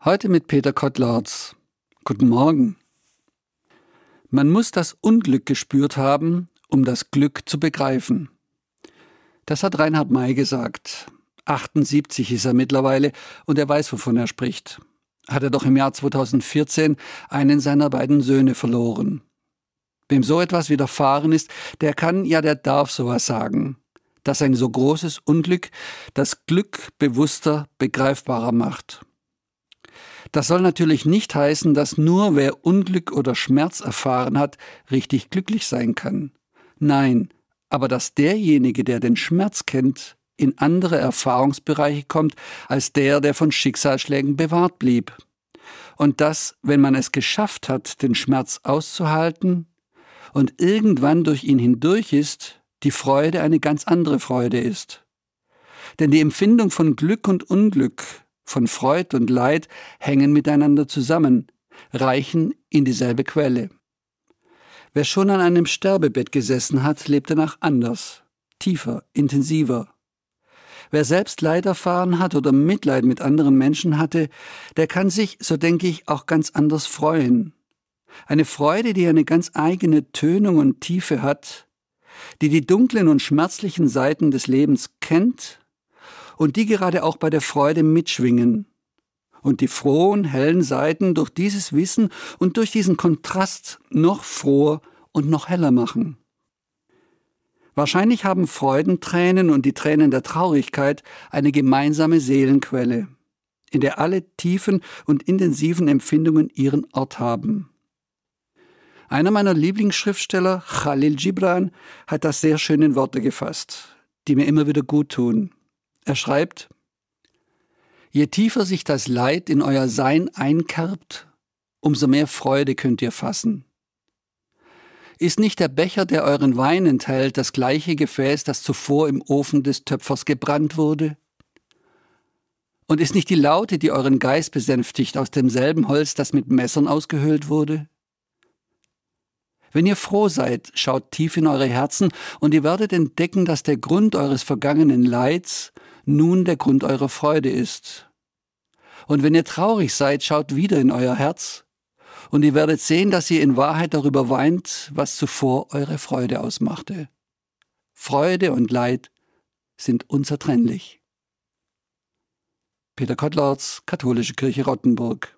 Heute mit Peter Kottlarz. Guten Morgen. Man muss das Unglück gespürt haben, um das Glück zu begreifen. Das hat Reinhard May gesagt. 78 ist er mittlerweile und er weiß, wovon er spricht. Hat er doch im Jahr 2014 einen seiner beiden Söhne verloren. Wem so etwas widerfahren ist, der darf sowas sagen, dass ein so großes Unglück das Glück bewusster, begreifbarer macht. Das soll natürlich nicht heißen, dass nur wer Unglück oder Schmerz erfahren hat, richtig glücklich sein kann. Nein, aber dass derjenige, der den Schmerz kennt, in andere Erfahrungsbereiche kommt, als der von Schicksalsschlägen bewahrt blieb. Und dass, wenn man es geschafft hat, den Schmerz auszuhalten und irgendwann durch ihn hindurch ist, die Freude eine ganz andere Freude ist. Denn die Empfindung von Glück und Unglück, von Freud und Leid hängen miteinander zusammen, reichen in dieselbe Quelle. Wer schon an einem Sterbebett gesessen hat, lebt danach anders, tiefer, intensiver. Wer selbst Leid erfahren hat oder Mitleid mit anderen Menschen hatte, der kann sich, so denke ich, auch ganz anders freuen. Eine Freude, die eine ganz eigene Tönung und Tiefe hat, die dunklen und schmerzlichen Seiten des Lebens kennt und die gerade auch bei der Freude mitschwingen und die frohen, hellen Seiten durch dieses Wissen und durch diesen Kontrast noch froher und noch heller machen. Wahrscheinlich haben Freudentränen und die Tränen der Traurigkeit eine gemeinsame Seelenquelle, in der alle tiefen und intensiven Empfindungen ihren Ort haben. Einer meiner Lieblingsschriftsteller, Khalil Gibran, hat das sehr schön in Worte gefasst, die mir immer wieder gut tun. Er schreibt: Je tiefer sich das Leid in euer Sein einkerbt, umso mehr Freude könnt ihr fassen. Ist nicht der Becher, der euren Wein enthält, das gleiche Gefäß, das zuvor im Ofen des Töpfers gebrannt wurde? Und ist nicht die Laute, die euren Geist besänftigt, aus demselben Holz, das mit Messern ausgehöhlt wurde? Wenn ihr froh seid, schaut tief in eure Herzen und ihr werdet entdecken, dass der Grund eures vergangenen Leids nun der Grund eurer Freude ist. Und wenn ihr traurig seid, schaut wieder in euer Herz und ihr werdet sehen, dass ihr in Wahrheit darüber weint, was zuvor eure Freude ausmachte. Freude und Leid sind unzertrennlich. Peter Kottlarz, Katholische Kirche Rottenburg.